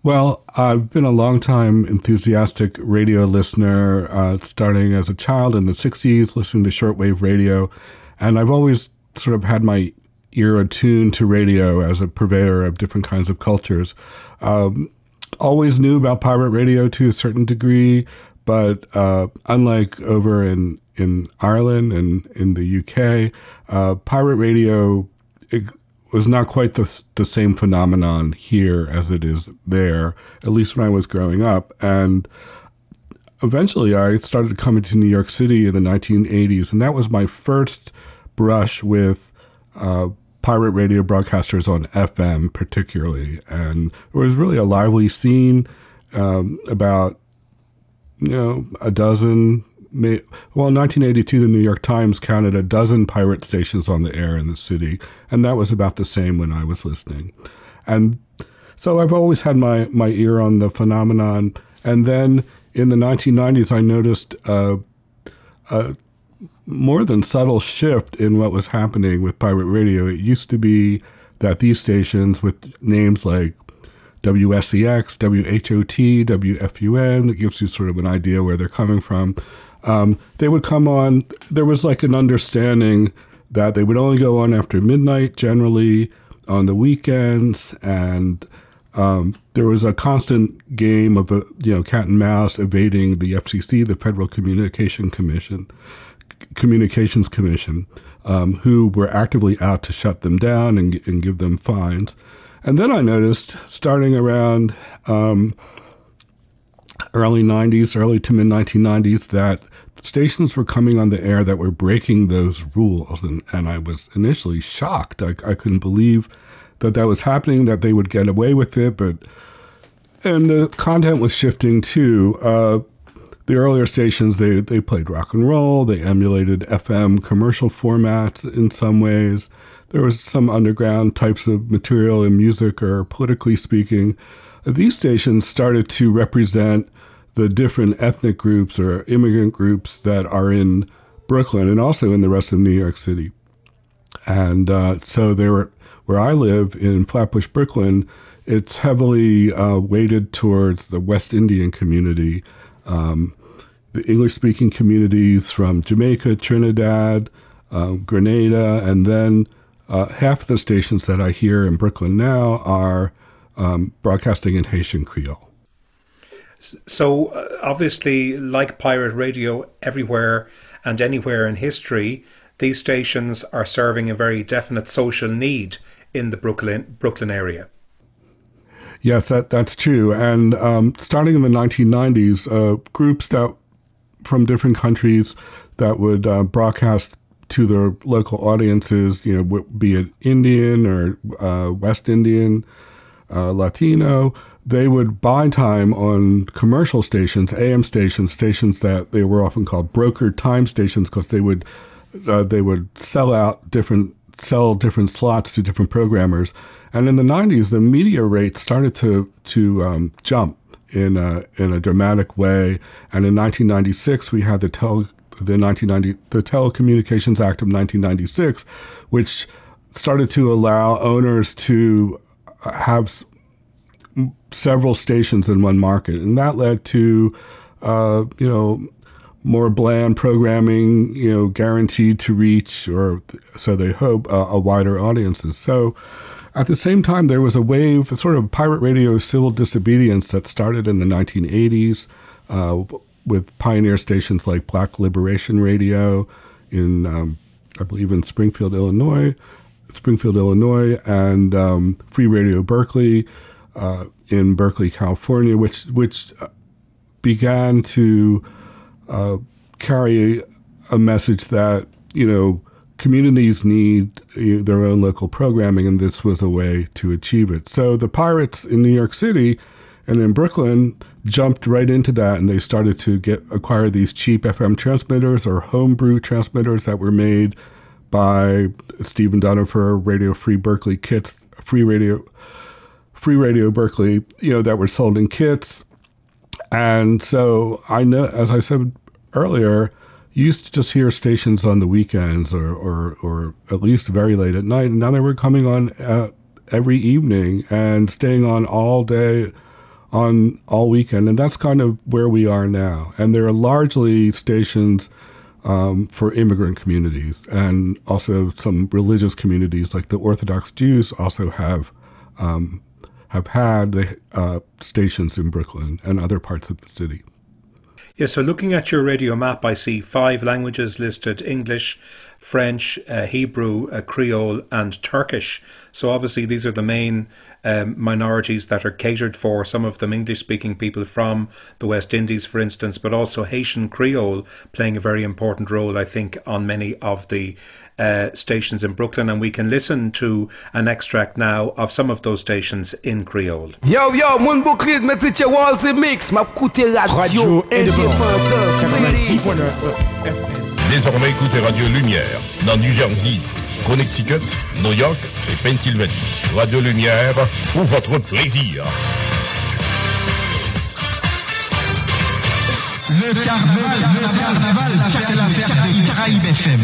Well, I've been a long-time enthusiastic radio listener, starting as a child in the 60s, listening to shortwave radio. And I've always sort of had my ear attuned to radio as a purveyor of different kinds of cultures. Always knew about pirate radio to a certain degree, but unlike over in Ireland and in the UK, pirate radio was not quite the same phenomenon here as it is there, at least when I was growing up. And eventually I started coming to New York City in the 1980s, and that was my first brush with pirate radio broadcasters on FM particularly. And it was really a lively scene, about, a dozen. Well, in 1982, the New York Times counted a dozen pirate stations on the air in the city, and that was about the same when I was listening. And so I've always had my ear on the phenomenon. And then in the 1990s, I noticed a more than subtle shift in what was happening with pirate radio. It used to be that these stations with names like WSEX, WHOT, WFUN, that gives you sort of an idea where they're coming from. They would come on, there was like an understanding that they would only go on after midnight, generally on the weekends, and there was a constant game of, cat and mouse evading the FCC, the Federal Communications Commission, who were actively out to shut them down and give them fines. And then I noticed, starting around early 90s, early to mid-1990s, that stations were coming on the air that were breaking those rules. And I was initially shocked. I couldn't believe that was happening, that they would get away with it. And the content was shifting too. The earlier stations, they played rock and roll. They emulated FM commercial formats in some ways. There was some underground types of material in music, or politically speaking. These stations started to represent the different ethnic groups or immigrant groups that are in Brooklyn and also in the rest of New York City. And so they were, where I live in Flatbush, Brooklyn, it's heavily weighted towards the West Indian community, the English-speaking communities from Jamaica, Trinidad, Grenada, and then half of the stations that I hear in Brooklyn now are broadcasting in Haitian Creole. So obviously, like pirate radio everywhere and anywhere in history, these stations are serving a very definite social need in the Brooklyn area. Yes, that's true. And starting in the 1990s, groups that from different countries that would broadcast to their local audiences, be it Indian or West Indian, Latino, they would buy time on commercial stations, AM stations that they were often called brokered time stations, because they would sell different slots to different programmers. And in the 90s, the media rates started to jump in a dramatic way. And in 1996, we had the Telecommunications Act of 1996, which started to allow owners to have several stations in one market. And that led to, more bland programming, guaranteed to reach, or so they hope, a wider audiences. So at the same time, there was a wave, a sort of pirate radio civil disobedience that started in the 1980s with pioneer stations like Black Liberation Radio in, I believe, in Springfield, Illinois, and Free Radio Berkeley in Berkeley, California, which began to carry a message that, communities need their own local programming, and this was a way to achieve it. So the pirates in New York City and in Brooklyn jumped right into that, and they started to acquire these cheap FM transmitters or homebrew transmitters that were made by Stephen Dunifer, Radio Free Berkeley kits, Free Radio Berkeley, that were sold in kits. And so I know, as I said earlier, you used to just hear stations on the weekends or at least very late at night. And now they were coming on every evening and staying on all day, on all weekend, and that's kind of where we are now. And there are largely stations for immigrant communities, and also some religious communities, like the Orthodox Jews also have had stations in Brooklyn and other parts of the city. Yeah, so looking at your radio map, I see 5 languages listed: English, French, Hebrew, Creole, and Turkish. So obviously these are the main minorities that are catered for, some of them English-speaking people from the West Indies, for instance, but also Haitian Creole playing a very important role, I think, on many of the stations in Brooklyn. And we can listen to an extract now of some of those stations in Creole. Yo, moun Brooklyn, mettez Walls Mix, ma coûté radio indépendante. Désormais écoutez Radio Lumière dans New Jersey, Connecticut, New York et Pennsylvanie. Radio Lumière pour votre plaisir. Le carnaval, c'est l'affaire des Caraïbes FM.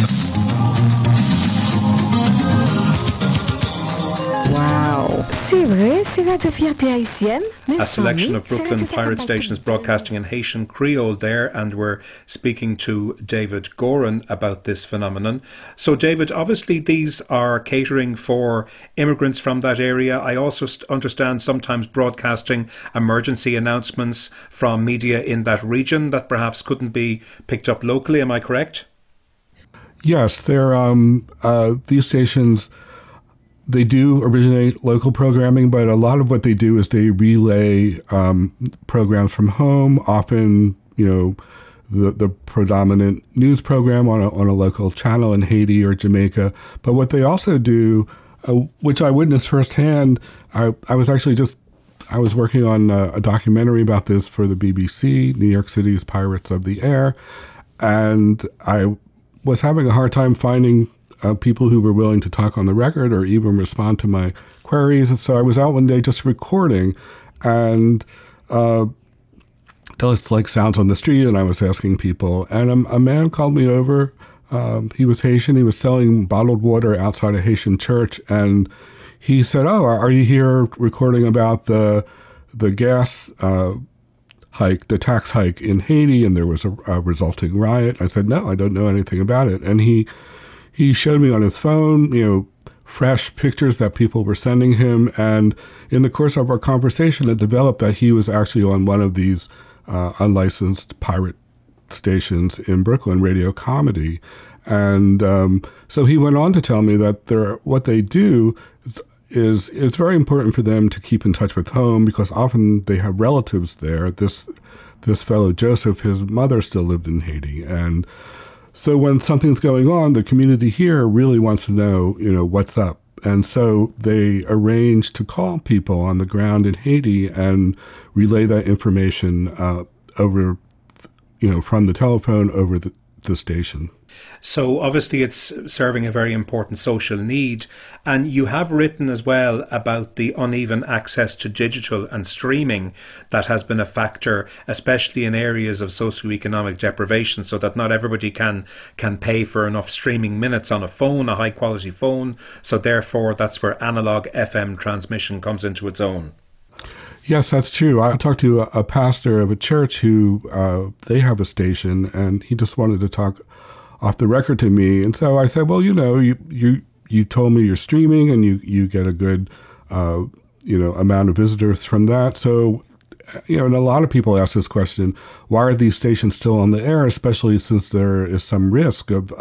Wow, c'est vrai, c'est Radio Fierté Haïtienne. A selection of Brooklyn pirate stations broadcasting in Haitian Creole there, and we're speaking to David Goran about this phenomenon. So David, obviously these are catering for immigrants from that area. I also understand sometimes broadcasting emergency announcements from media in that region that perhaps couldn't be picked up locally. Am I correct? Yes, they're these stations. They do originate local programming, but a lot of what they do is they relay programs from home, often, the predominant news program on a local channel in Haiti or Jamaica. But what they also do, which I witnessed firsthand, I was working on a documentary about this for the BBC, New York City's Pirates of the Air, and I was having a hard time finding people who were willing to talk on the record or even respond to my queries. And so I was out one day just recording, and it's like sounds on the street, and I was asking people. And a man called me over. He was Haitian. He was selling bottled water outside a Haitian church. And he said, "Oh, are you here recording about the gas hike, the tax hike in Haiti, and there was a resulting riot?" I said, "No, I don't know anything about it." And he showed me on his phone, fresh pictures that people were sending him. And in the course of our conversation, it developed that he was actually on one of these unlicensed pirate stations in Brooklyn, Radio Comedy. And so he went on to tell me that what they do is it's very important for them to keep in touch with home, because often they have relatives there. This fellow Joseph, his mother still lived in Haiti, and so when something's going on, the community here really wants to know, what's up. And so they arrange to call people on the ground in Haiti and relay that information over, from the telephone over the station. So obviously it's serving a very important social need. And you have written as well about the uneven access to digital and streaming that has been a factor, especially in areas of socioeconomic deprivation, so that not everybody can pay for enough streaming minutes on a phone, a high quality phone. So therefore that's where analog FM transmission comes into its own. Yes, that's true. I talked to a pastor of a church who they have a station, and he just wanted to talk off the record to me. And so I said, well, you told me you're streaming and you get a good, amount of visitors from that. So, and a lot of people ask this question, why are these stations still on the air, especially since there is some risk of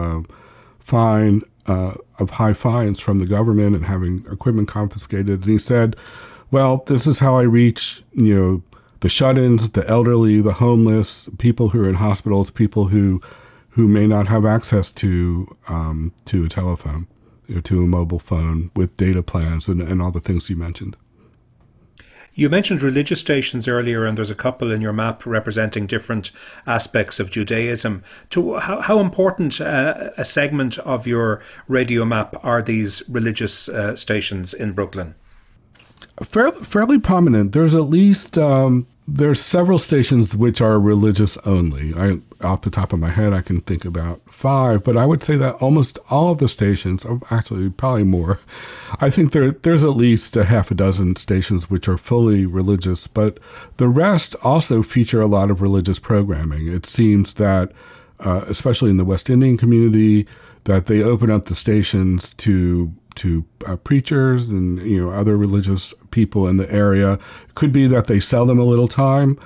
high fines from the government and having equipment confiscated. And he said, well, this is how I reach, the shut-ins, the elderly, the homeless, people who are in hospitals, people who may not have access to a telephone, to a mobile phone with data plans and all the things you mentioned. You mentioned religious stations earlier, and there's a couple in your map representing different aspects of Judaism. How important a segment of your radio map are these religious stations in Brooklyn? Fairly prominent. There's at least there's several stations which are religious only. Off the top of my head, I can think about 5, but I would say that almost all of the stations, actually probably more, I think there's at least a half a dozen stations which are fully religious, but the rest also feature a lot of religious programming. It seems that, especially in the West Indian community, that they open up the stations to preachers and other religious people in the area. It could be that they sell them a little time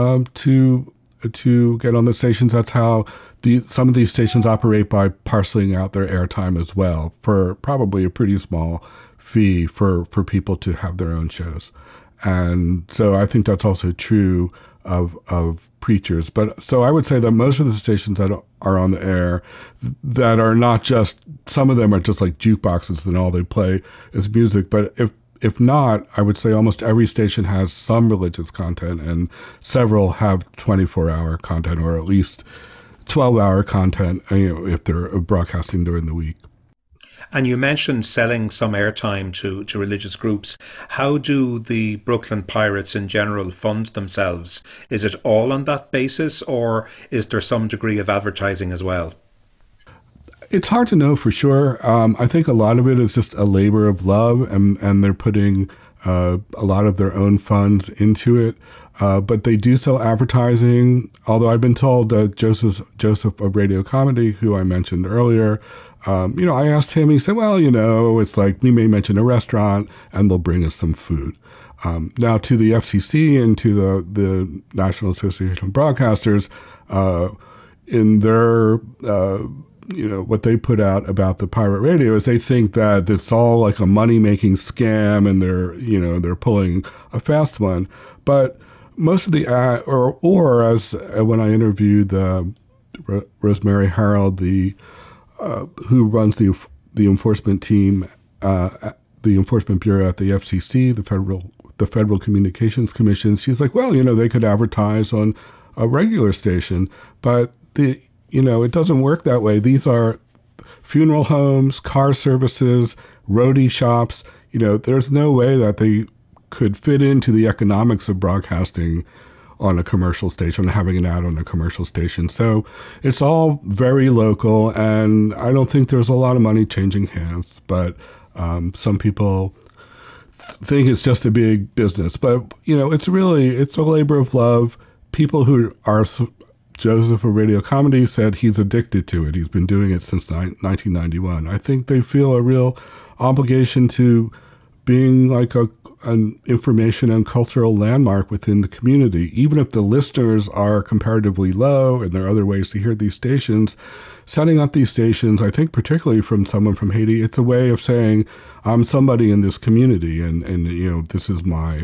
to get on the stations. That's how some of these stations operate, by parceling out their airtime as well for probably a pretty small fee for people to have their own shows. And so I think that's also true of preachers. But so I would say that most of the stations that are on the air that are not just, some of them are just like jukeboxes and all they play is music. But if not, I would say almost every station has some religious content, and several have 24-hour content, or at least 12-hour content, if they're broadcasting during the week. And you mentioned selling some airtime to religious groups. How do the Brooklyn Pirates in general fund themselves? Is it all on that basis, or is there some degree of advertising as well? It's hard to know for sure. I think a lot of it is just a labor of love, and they're putting a lot of their own funds into it. But they do sell advertising, although I've been told that Joseph of Radio Comedy, who I mentioned earlier, I asked him, he said, well, it's like we may mention a restaurant and they'll bring us some food. Now, to the FCC and to the National Association of Broadcasters, in their what they put out about the pirate radio is they think that it's all like a money-making scam, and they're pulling a fast one. But most of the or as when I interviewed Rosemary Harold, who runs the enforcement team, the enforcement bureau at the FCC, the Federal Communications Commission, she's like, well, they could advertise on a regular station, but it doesn't work that way. These are funeral homes, car services, roadie shops. There's no way that they could fit into the economics of broadcasting on a commercial station, having an ad on a commercial station. So it's all very local, and I don't think there's a lot of money changing hands, but some people think it's just a big business. But, it's a labor of love. People who are... Joseph of Radio Comedy said he's addicted to it. He's been doing it since 1991. I think they feel a real obligation to being like an information and cultural landmark within the community. Even if the listeners are comparatively low and there are other ways to hear these stations, setting up these stations, I think particularly from someone from Haiti, it's a way of saying, I'm somebody in this community, and this is my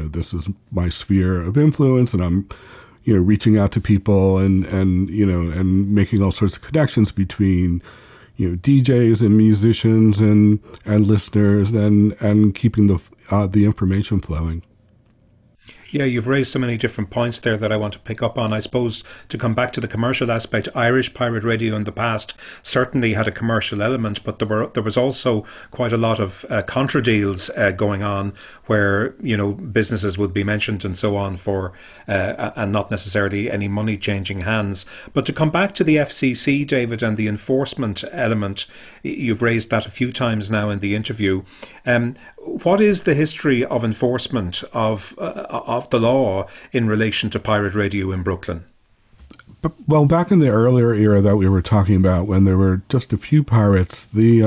sphere of influence, and I'm reaching out to people and making all sorts of connections between, DJs and musicians and listeners and keeping the information flowing. Yeah, you've raised so many different points there that I want to pick up on. I suppose to come back to the commercial aspect, Irish pirate radio in the past certainly had a commercial element, but there was also quite a lot of contra deals going on where, businesses would be mentioned and so on for, and not necessarily any money changing hands. But to come back to the FCC, David, and the enforcement element, you've raised that a few times now in the interview. What is the history of enforcement of the law in relation to pirate radio in Brooklyn? Well, back in the earlier era that we were talking about, when there were just a few pirates, the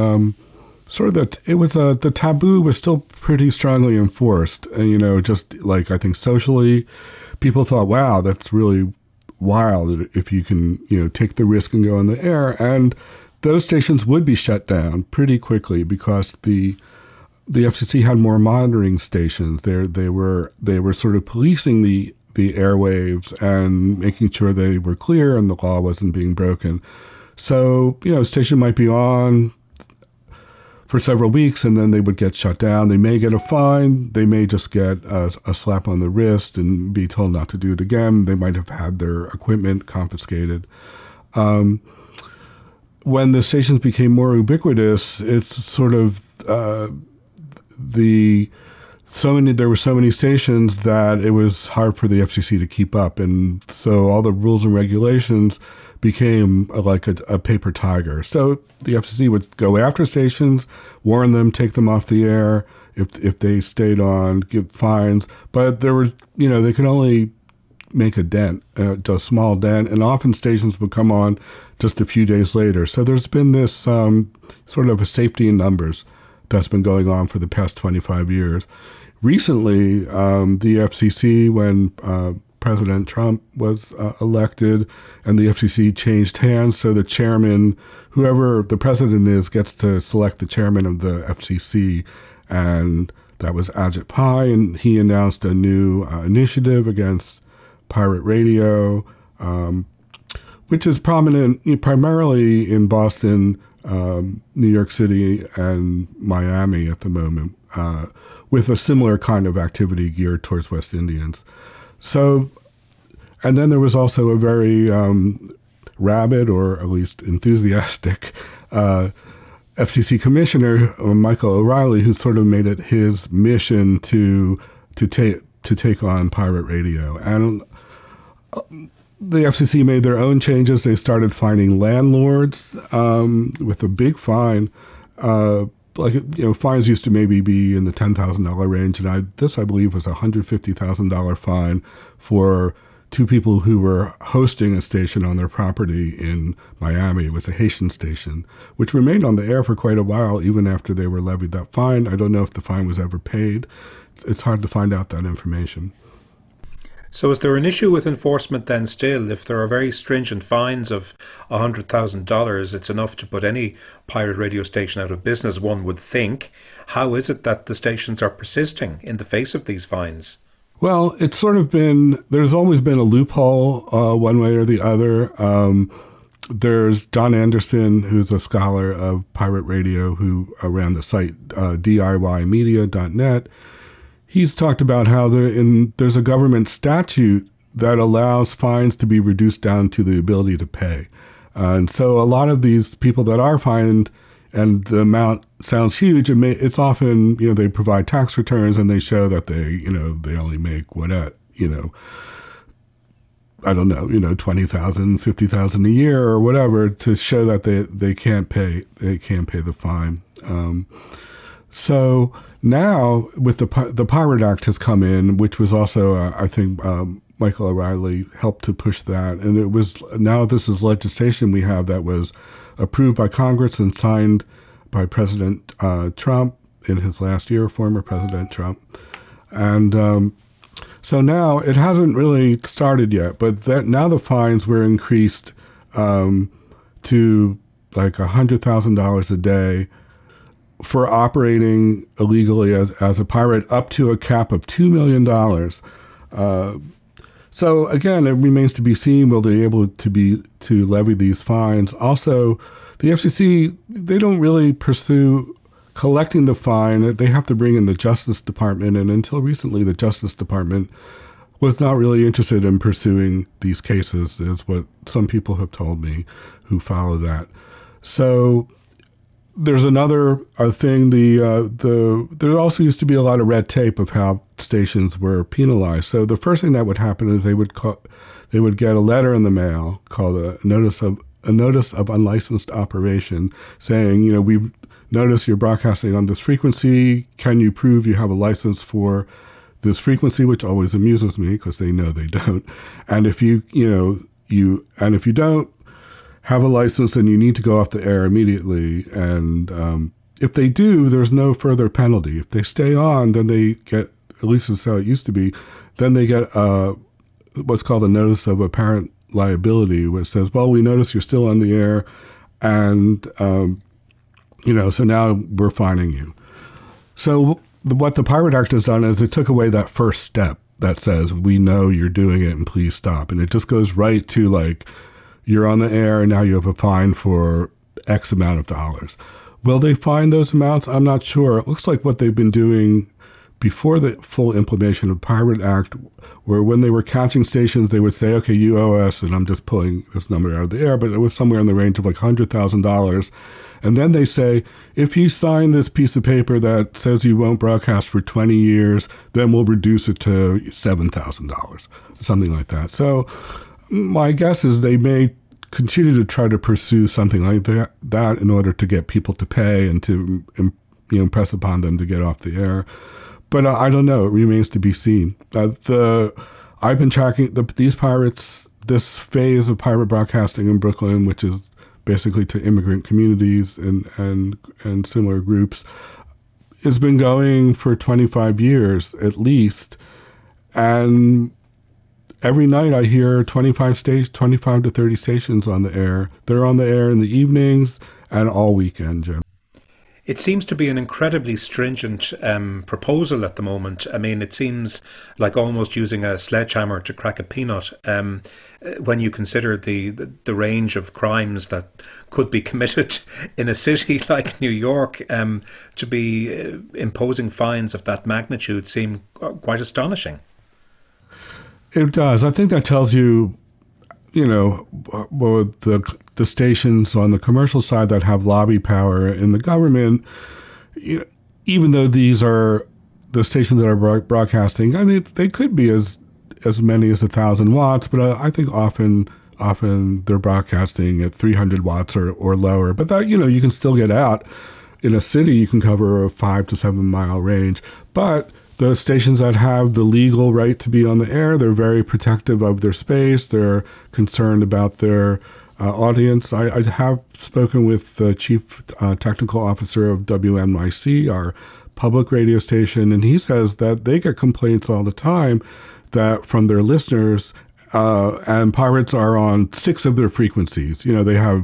taboo was still pretty strongly enforced. And, just like I think socially, people thought, wow, that's really wild if you can, take the risk and go in the air. And those stations would be shut down pretty quickly because the FCC had more monitoring stations. They were sort of policing the airwaves and making sure they were clear and the law wasn't being broken. So, a station might be on for several weeks and then they would get shut down. They may get a fine. They may just get a slap on the wrist and be told not to do it again. They might have had their equipment confiscated. When the stations became more ubiquitous, it's sort of the there were so many stations that it was hard for the FCC to keep up. And so all the rules and regulations became like a paper tiger. So the FCC would go after stations, warn them, take them off the air if they stayed on, give fines. But there were, they could only make a dent, a small dent, and often stations would come on just a few days later. So there's been this sort of a safety in numbers that's been going on for the past 25 years. Recently, the FCC, when President Trump was elected and the FCC changed hands, so the chairman, whoever the president is, gets to select the chairman of the FCC, and that was Ajit Pai, and he announced a new initiative against pirate radio, which is prominent primarily in Boston, New York City, and Miami at the moment, with a similar kind of activity geared towards West Indians. So, and then there was also a very rabid, or at least enthusiastic, FCC commissioner, Michael O'Reilly, who sort of made it his mission to take on pirate radio. And the FCC made their own changes. They started fining landlords with a big fine. Fines used to maybe be in the $10,000 range, and this I believe was a $150,000 fine for two people who were hosting a station on their property in Miami. It was a Haitian station, which remained on the air for quite a while, even after they were levied that fine. I don't know if the fine was ever paid. It's hard to find out that information. So is there an issue with enforcement then still? If there are very stringent fines of $100,000, it's enough to put any pirate radio station out of business, one would think. How is it that the stations are persisting in the face of these fines? Well, it's sort of there's always been a loophole one way or the other. There's John Anderson, who's a scholar of pirate radio, who ran the site DIYmedia.net. He's talked about how there's a government statute that allows fines to be reduced down to the ability to pay. And so a lot of these people that are fined, and the amount sounds huge, it's often, they provide tax returns and they show that they only make I don't know, $20,000, $50,000 a year or whatever, to show that they can't pay the fine. So now with the Pirate Act has come in, which was also, I think, Michael O'Reilly helped to push that. And this is legislation we have that was approved by Congress and signed by President Trump in his last year, former President Trump. And so now it hasn't really started yet, but now the fines were increased to like $100,000 a day for operating illegally as a pirate, up to a cap of $2 million. So again, it remains to be seen, will they be able to levy these fines? Also, the FCC, they don't really pursue collecting the fine. They have to bring in the Justice Department, and until recently, the Justice Department was not really interested in pursuing these cases, is what some people have told me who follow that. So there's another thing. There also used to be a lot of red tape of how stations were penalized. So the first thing that would happen is they would get a letter in the mail called a notice of unlicensed operation, saying, we've noticed you're broadcasting on this frequency. Can you prove you have a license for this frequency? Which always amuses me because they know they don't. And if you don't have a license, then you need to go off the air immediately. And if they do, there's no further penalty. If they stay on, then they get, at least that's how it used to be, then they get what's called a notice of apparent liability, which says, well, we notice you're still on the air, and so now we're fining you. So what the Pirate Act has done is it took away that first step that says, we know you're doing it and please stop. And it just goes right to like, you're on the air and now you have a fine for X amount of dollars. Will they fine those amounts? I'm not sure. It looks like what they've been doing before the full implementation of Pirate Act, where when they were catching stations, they would say, okay, you owe us, and I'm just pulling this number out of the air, but it was somewhere in the range of like $100,000. And then they say, if you sign this piece of paper that says you won't broadcast for 20 years, then we'll reduce it to $7,000, something like that. So my guess is they may continue to try to pursue something like that in order to get people to pay and to impress upon them to get off the air. But I don't know. It remains to be seen. I've been tracking these pirates, this phase of pirate broadcasting in Brooklyn, which is basically to immigrant communities and similar groups. It's been going for 25 years at least. And every night I hear 25 to 30 stations on the air. They're on the air in the evenings and all weekend, Jim. It seems to be an incredibly stringent proposal at the moment. I mean, it seems like almost using a sledgehammer to crack a peanut when you consider the range of crimes that could be committed in a city like New York. To be imposing fines of that magnitude seem quite astonishing. It does. I think that tells you, the stations on the commercial side that have lobby power in the government, even though these are the stations that are broadcasting, I mean, they could be as many as 1,000 watts, but I think often they're broadcasting at 300 watts or lower. But that, you can still get out. In a city, you can cover a 5 to 7 mile range. But the stations that have the legal right to be on the air, they're very protective of their space. They're concerned about their audience. I have spoken with the chief technical officer of WNYC, our public radio station, and he says that they get complaints all the time that from their listeners, and pirates are on 6 of their frequencies. They have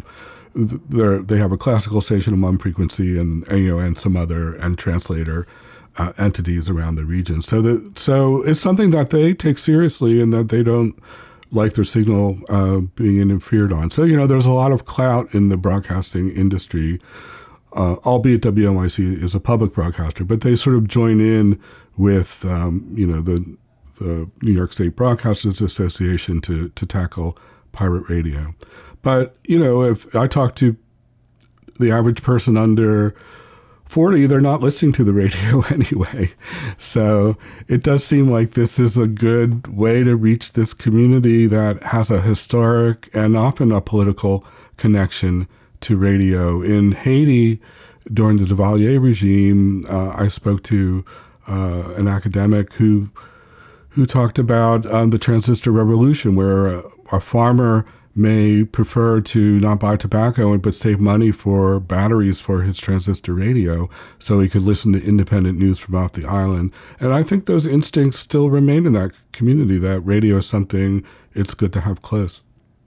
a classical station on one frequency and some other and translator entities around the region. So it's something that they take seriously and that they don't like their signal being interfered on. So, there's a lot of clout in the broadcasting industry, albeit WNYC is a public broadcaster, but they sort of join in with, the New York State Broadcasters Association to tackle pirate radio. But, if I talk to the average person under 40, they're not listening to the radio anyway. So it does seem like this is a good way to reach this community that has a historic and often a political connection to radio. In Haiti, during the Duvalier regime, I spoke to an academic who talked about the transistor revolution, where a farmer may prefer to not buy tobacco but save money for batteries for his transistor radio so he could listen to independent news from off the island. And I think those instincts still remain in that community, that radio is something it's good to have close.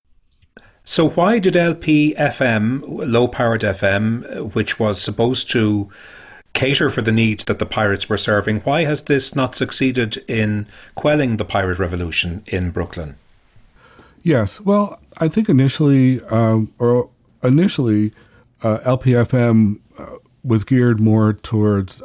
So why did LP-FM, low-powered FM, which was supposed to cater for the needs that the pirates were serving, why has this not succeeded in quelling the pirate revolution in Brooklyn? Yes, well, I think initially, LP-FM was geared more towards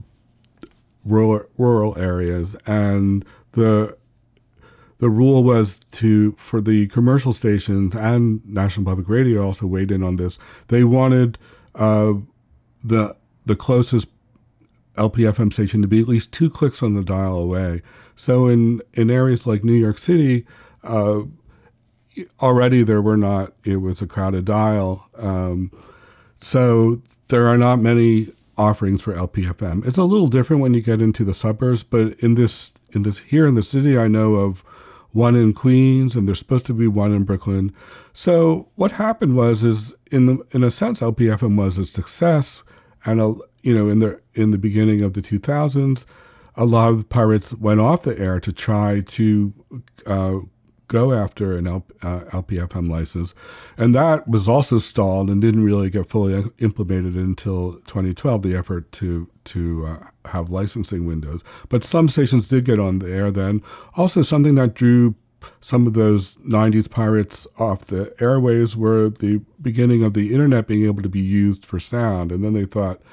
rural areas, and the rule was for the commercial stations, and National Public Radio also weighed in on this. They wanted the closest LP-FM station to be at least 2 clicks on the dial away. So in areas like New York City, already it was a crowded dial. So there are not many offerings for LP-FM. It's a little different when you get into the suburbs, but in this here in the city, I know of one in Queens, and there's supposed to be one in Brooklyn. So what happened is in a sense, LP-FM was a success, and in the beginning of the 2000s, a lot of pirates went off the air to try to go after an LP-FM license. And that was also stalled and didn't really get fully implemented until 2012, the effort to have licensing windows. But some stations did get on the air then. Also, something that drew some of those 90s pirates off the airwaves were the beginning of the internet being able to be used for sound. And then they thought,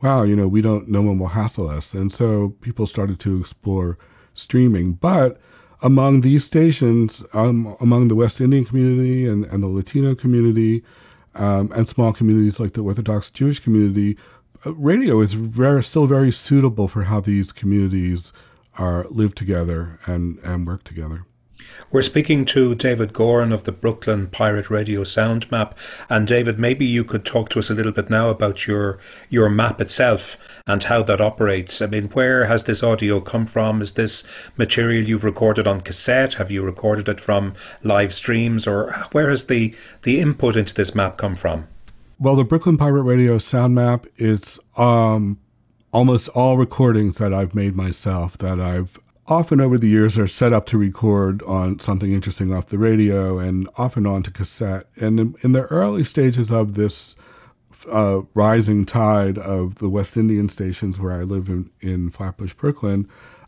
wow, no one will hassle us. And so people started to explore streaming. But among these stations, among the West Indian community and the Latino community, and small communities like the Orthodox Jewish community, radio is still very suitable for how these communities live together and work together. We're speaking to David Goran of the Brooklyn Pirate Radio Sound Map. And David, maybe you could talk to us a little bit now about your map itself and how that operates. I mean, where has this audio come from? Is this material you've recorded on cassette? Have you recorded it from live streams? Or where has the input into this map come from? Well, the Brooklyn Pirate Radio Sound Map, it's almost all recordings that I've made myself that I've often over the years are set up to record on something interesting off the radio and often onto cassette. And in the early stages of this rising tide of the West Indian stations where I live in Flatbush, Brooklyn,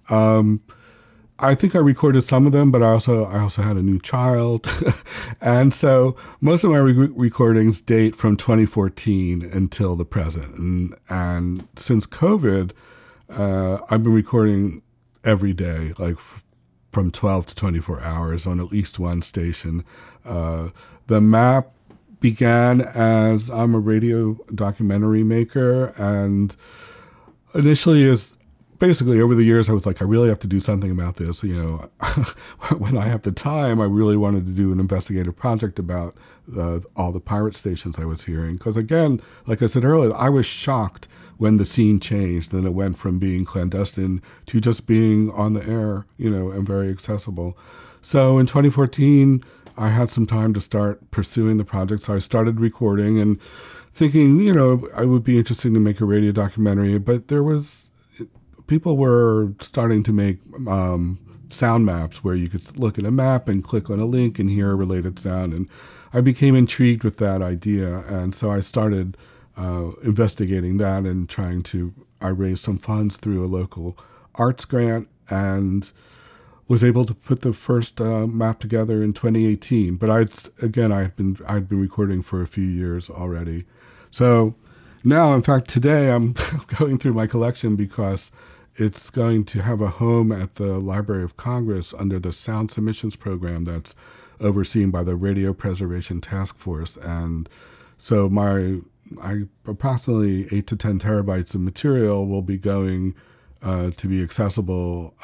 I think I recorded some of them, but I also had a new child. And so most of my recordings date from 2014 until the present. And since COVID, I've been recording every day, like from 12 to 24 hours on at least one station. The map began as I'm a radio documentary maker, and initially basically over the years I was like, I really have to do something about this. When I have the time, I really wanted to do an investigative project about all the pirate stations I was hearing. Because again, like I said earlier, I was shocked when the scene changed, and it went from being clandestine to just being on the air, and very accessible. So in 2014, I had some time to start pursuing the project. So I started recording and thinking, I would be interested to make a radio documentary, but people were starting to make sound maps where you could look at a map and click on a link and hear a related sound. And I became intrigued with that idea. And so I started investigating that and I raised some funds through a local arts grant and was able to put the first map together in 2018. But I'd been recording for a few years already. So now, in fact, today I'm going through my collection because it's going to have a home at the Library of Congress under the Sound Submissions Program that's overseen by the Radio Preservation Task Force. And so approximately 8 to 10 terabytes of material will be going to be accessible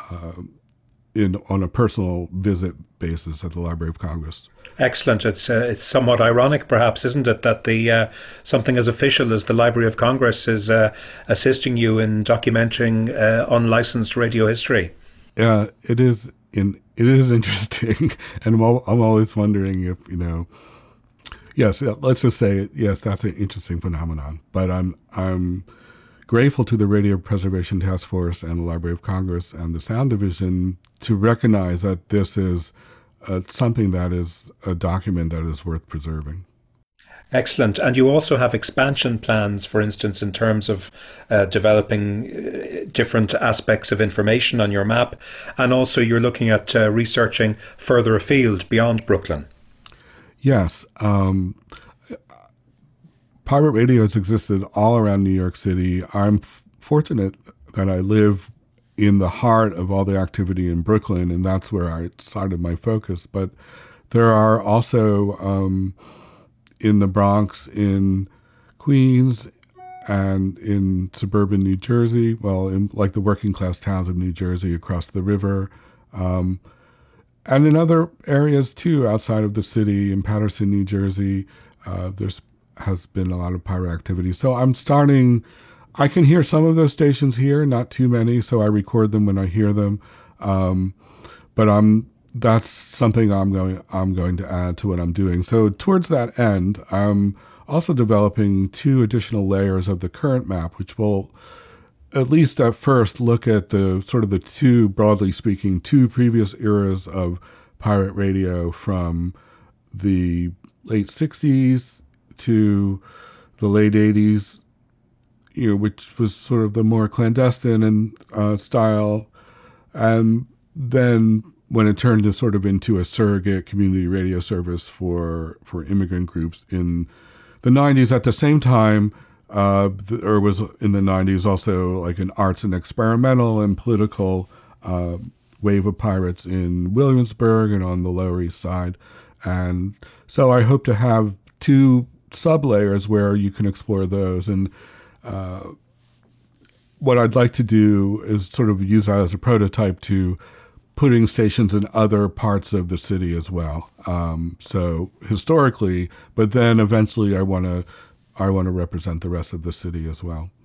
on a personal visit basis at the Library of Congress. Excellent. It's somewhat ironic, perhaps, isn't it, that something as official as the Library of Congress is assisting you in documenting unlicensed radio history. Yeah, it is. It is interesting, and I'm always wondering if Yes, let's just say yes. That's an interesting phenomenon. But I'm grateful to the Radio Preservation Task Force and the Library of Congress and the Sound Division to recognize that this is something that is a document that is worth preserving. Excellent. And you also have expansion plans, for instance, in terms of developing different aspects of information on your map. And also you're looking at researching further afield beyond Brooklyn. Yes. Pirate radio has existed all around New York City. I'm fortunate that I live in the heart of all the activity in Brooklyn, and that's where I started my focus. But there are also in the Bronx, in Queens, and in suburban New Jersey, in like the working class towns of New Jersey across the river, and in other areas too outside of the city, in Paterson, New Jersey, has been a lot of pirate activity. So I can hear some of those stations here, not too many, so I record them when I hear them. But that's something I'm going to add to what I'm doing. So towards that end, I'm also developing 2 additional layers of the current map, which will, at least at first, look at the sort of the 2, broadly speaking, 2 previous eras of pirate radio from the late 60s to the late 80s, which was sort of the more clandestine and style. And then when it turned into a surrogate community radio service for immigrant groups in the 90s. At the same time, There was in the 90s also like an arts and experimental and political wave of pirates in Williamsburg and on the Lower East Side. And so I hope to have 2 sub-layers where you can explore those. And what I'd like to do is sort of use that as a prototype to putting stations in other parts of the city as well. So historically, but then eventually I want to represent the rest of the city as well.